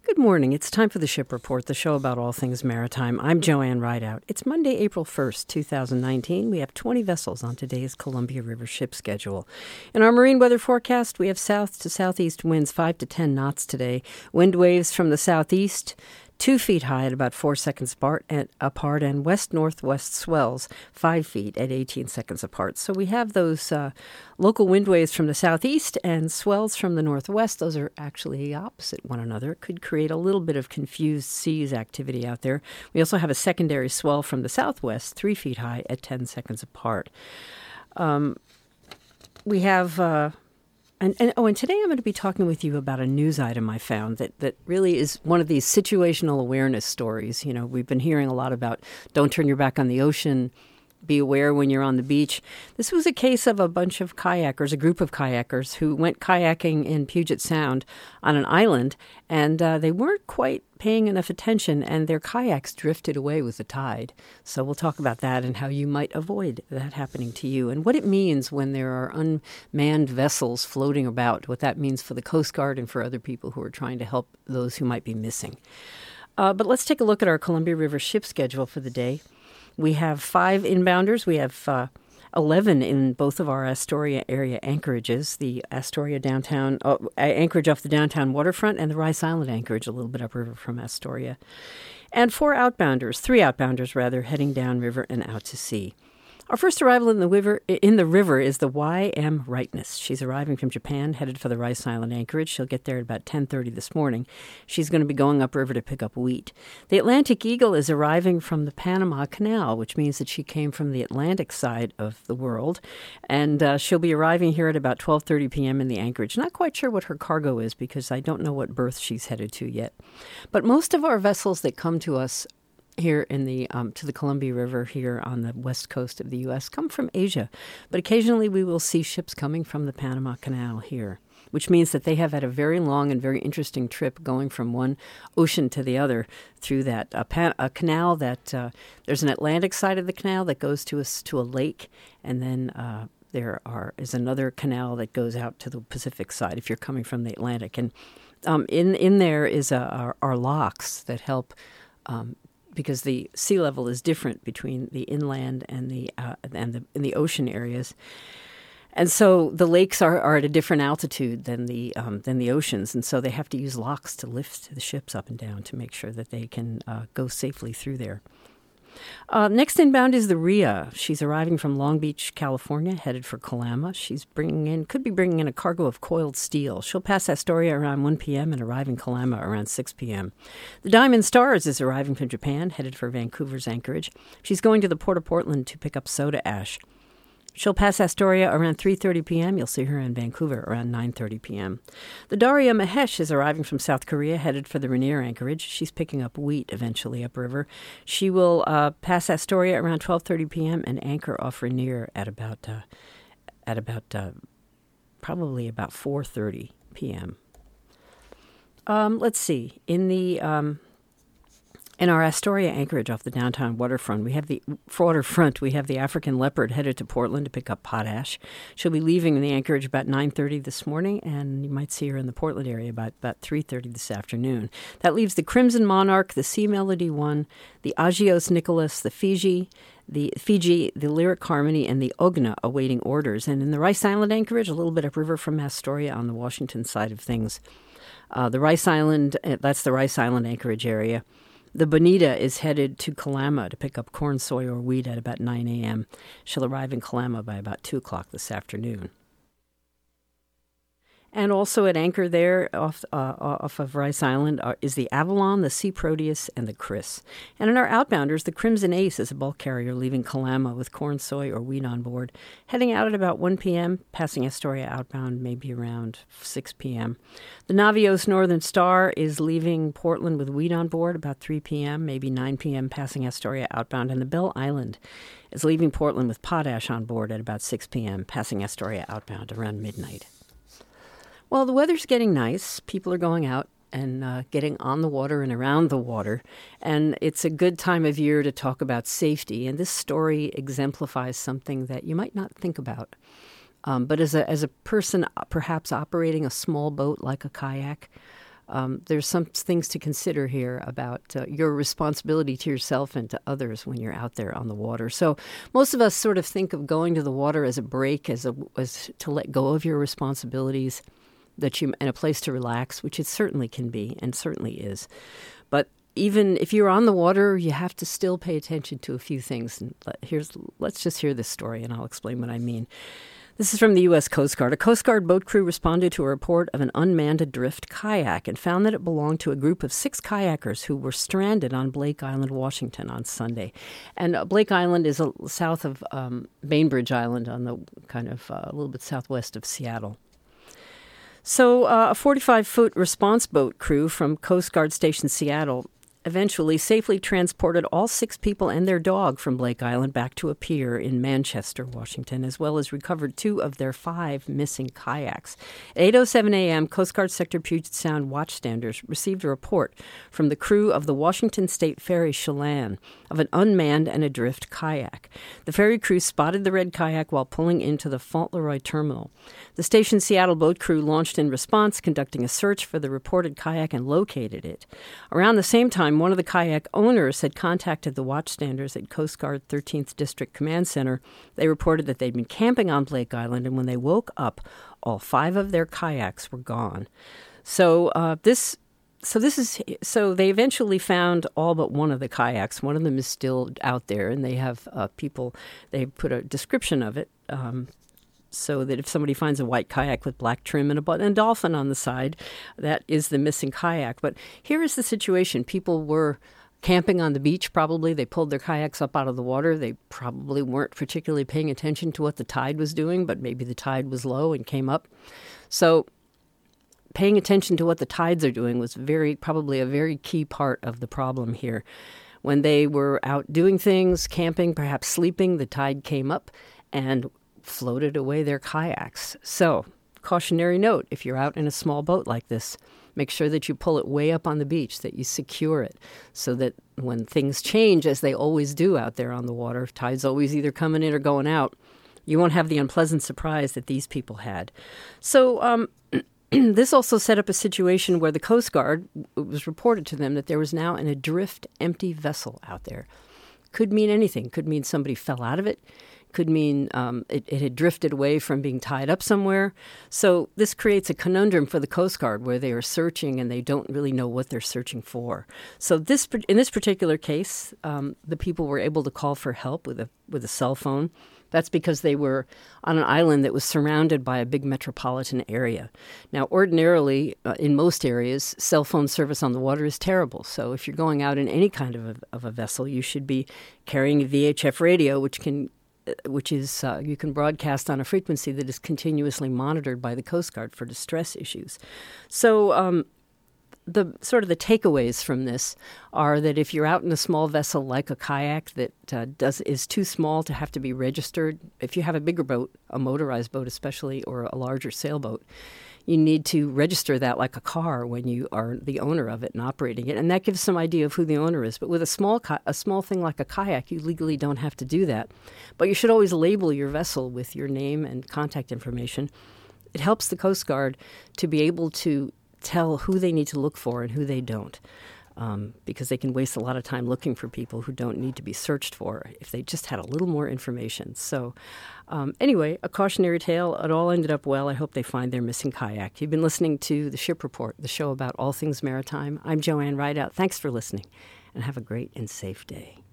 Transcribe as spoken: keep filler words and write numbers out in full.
Good morning. It's time for the Ship Report, the show about all things maritime. I'm Joanne Rideout. It's Monday, April first, twenty nineteen. We have twenty vessels on today's Columbia River ship schedule. In our marine weather forecast, we have south to southeast winds five to ten knots today. Wind waves from the southeast, two feet high at about four seconds apart, and apart, and west-northwest swells five feet at eighteen seconds apart. So we have those uh, local wind waves from the southeast and swells from the northwest. Those are actually opposite one another. It could create a little bit of confused seas activity out there. We also have a secondary swell from the southwest, three feet high at ten seconds apart. Um, we have... Uh, And, and oh, and today I'm going to be talking with you about a news item I found that, that really is one of these situational awareness stories. You know, we've been hearing a lot about don't turn your back on the ocean, be aware when you're on the beach. This was a case of a bunch of kayakers, a group of kayakers who went kayaking in Puget Sound on an island, and uh, they weren't quite paying enough attention, and their kayaks drifted away with the tide. So we'll talk about that and how you might avoid that happening to you, and what it means when there are unmanned vessels floating about, what that means for the Coast Guard and for other people who are trying to help those who might be missing. Uh, but let's take a look at our Columbia River ship schedule for the day. We have five inbounders. We have uh, eleven in both of our Astoria area anchorages, the Astoria downtown, uh, anchorage off the downtown waterfront, and the Rice Island anchorage a little bit upriver from Astoria. And four outbounders, three outbounders rather, heading downriver and out to sea. Our first arrival in the river, in the river is the Y M Rightness. She's arriving from Japan, headed for the Rice Island anchorage. She'll get there at about ten thirty this morning. She's going to be going upriver to pick up wheat. The Atlantic Eagle is arriving from the Panama Canal, which means that she came from the Atlantic side of the world. And uh, she'll be arriving here at about twelve thirty p.m. in the anchorage. Not quite sure what her cargo is because I don't know what berth she's headed to yet. But most of our vessels that come to us here in the um, to the Columbia River here on the west coast of the U S come from Asia. But occasionally we will see ships coming from the Panama Canal here, which means that they have had a very long and very interesting trip going from one ocean to the other through that a, pan- a canal that uh, there's an Atlantic side of the canal that goes to a, to a lake, and then uh, there are is another canal that goes out to the Pacific side if you're coming from the Atlantic. And um, in, in there is a, our, our locks that help um, because the sea level is different between the inland and the uh, and the in the ocean areas, and so the lakes are, are at a different altitude than the um, than the oceans, and so they have to use locks to lift the ships up and down to make sure that they can uh, go safely through there. Uh, next inbound is the Rhea. She's arriving from Long Beach, California, headed for Kalama. She's bringing in, could be bringing in a cargo of coiled steel. She'll pass Astoria around one p.m. and arrive in Kalama around six p.m. The Diamond Stars is arriving from Japan, headed for Vancouver's anchorage. She's going to the Port of Portland to pick up soda ash. She'll pass Astoria around three thirty p.m. You'll see her in Vancouver around nine thirty p.m. The Daria Mahesh is arriving from South Korea, headed for the Rainier anchorage. She's picking up wheat eventually upriver. She will uh, pass Astoria around twelve thirty p.m. and anchor off Rainier at about uh, at about uh, probably about four thirty p.m. Um, let's see. In the um, In our Astoria anchorage off the downtown waterfront, we have the waterfront. We have the African Leopard headed to Portland to pick up potash. She'll be leaving the anchorage about nine thirty this morning, and you might see her in the Portland area about, about three thirty this afternoon. That leaves the Crimson Monarch, the Sea Melody One, the Agios Nicholas, the Fiji, the Fiji, the Lyric Harmony, and the Ogna awaiting orders. And in the Rice Island anchorage, a little bit upriver from Astoria on the Washington side of things, uh, the Rice Island, that's the Rice Island anchorage area. The Bonita is headed to Kalama to pick up corn, soy, or wheat at about nine a.m. She'll arrive in Kalama by about two o'clock this afternoon. And also at anchor there off uh, off of Rice Island are, is the Avalon, the Sea Proteus, and the Chris. And in our outbounders, the Crimson Ace is a bulk carrier leaving Kalama with corn, soy, or wheat on board, heading out at about one p.m., passing Astoria outbound maybe around six p.m. The Navios Northern Star is leaving Portland with wheat on board about three p.m., maybe nine p.m., passing Astoria outbound. And the Belle Island is leaving Portland with potash on board at about six p.m., passing Astoria outbound around midnight. Well, the weather's getting nice. People are going out and uh, getting on the water and around the water. And it's a good time of year to talk about safety. And this story exemplifies something that you might not think about. Um, but as a as a person perhaps operating a small boat like a kayak, um, there's some things to consider here about uh, your responsibility to yourself and to others when you're out there on the water. So most of us sort of think of going to the water as a break, as a as to let go of your responsibilities, that you and a place to relax, which it certainly can be and certainly is. But even if you're on the water, you have to still pay attention to a few things. And here's let's just hear this story, and I'll explain what I mean. This is from the U S Coast Guard. A Coast Guard boat crew responded to a report of an unmanned adrift kayak and found that it belonged to a group of six kayakers who were stranded on Blake Island, Washington on Sunday. And uh, Blake Island is uh, south of um, Bainbridge Island, on the kind of uh, a little bit southwest of Seattle. So uh, a forty-five-foot response boat crew from Coast Guard Station Seattle eventually safely transported all six people and their dog from Blake Island back to a pier in Manchester, Washington, as well as recovered two of their five missing kayaks. At eight oh seven a.m., Coast Guard Sector Puget Sound watchstanders received a report from the crew of the Washington State Ferry Chelan of an unmanned and adrift kayak. The ferry crew spotted the red kayak while pulling into the Fauntleroy terminal. The station's Seattle boat crew launched in response, conducting a search for the reported kayak and located it. Around the same time, one of the kayak owners had contacted the watchstanders at Coast Guard thirteenth District Command Center. They reported that they'd been camping on Blake Island, and when they woke up, all five of their kayaks were gone. So uh, this, so this is, so they eventually found all but one of the kayaks. One of them is still out there, and they have uh, people. They put a description of it. Um, So that if somebody finds a white kayak with black trim and a, and a dolphin on the side, that is the missing kayak. But here is the situation. People were camping on the beach, probably. They pulled their kayaks up out of the water. They probably weren't particularly paying attention to what the tide was doing, but maybe the tide was low and came up. So paying attention to what the tides are doing was very probably a very key part of the problem here. When they were out doing things, camping, perhaps sleeping, the tide came up and floated away their kayaks. So, cautionary note, if you're out in a small boat like this, make sure that you pull it way up on the beach, that you secure it, so that when things change, as they always do out there on the water, tide's always either coming in or going out, you won't have the unpleasant surprise that these people had. So, um, this also set up a situation where the Coast Guard, it was reported to them that there was now an adrift empty vessel out there. Could mean anything. Could mean somebody fell out of it. Could mean um, it, it had drifted away from being tied up somewhere. So this creates a conundrum for the Coast Guard where they are searching and they don't really know what they're searching for. So this in this particular case, um, the people were able to call for help with a with a cell phone. That's because they were on an island that was surrounded by a big metropolitan area. Now, ordinarily, uh, in most areas, cell phone service on the water is terrible. So if you're going out in any kind of a, of a vessel, you should be carrying a V H F radio, which can which is uh, you can broadcast on a frequency that is continuously monitored by the Coast Guard for distress issues. So um, the sort of the takeaways from this are that if you're out in a small vessel like a kayak that uh, does is too small to have to be registered, if you have a bigger boat, a motorized boat especially, or a larger sailboat, you need to register that like a car when you are the owner of it and operating it, and that gives some idea of who the owner is. But with a small ki- a small thing like a kayak, you legally don't have to do that. But you should always label your vessel with your name and contact information. It helps the Coast Guard to be able to tell who they need to look for and who they don't, um, because they can waste a lot of time looking for people who don't need to be searched for if they just had a little more information. So um, anyway, a cautionary tale. It all ended up well. I hope they find their missing kayak. You've been listening to The Ship Report, the show about all things maritime. I'm Joanne Rideout. Thanks for listening, and have a great and safe day.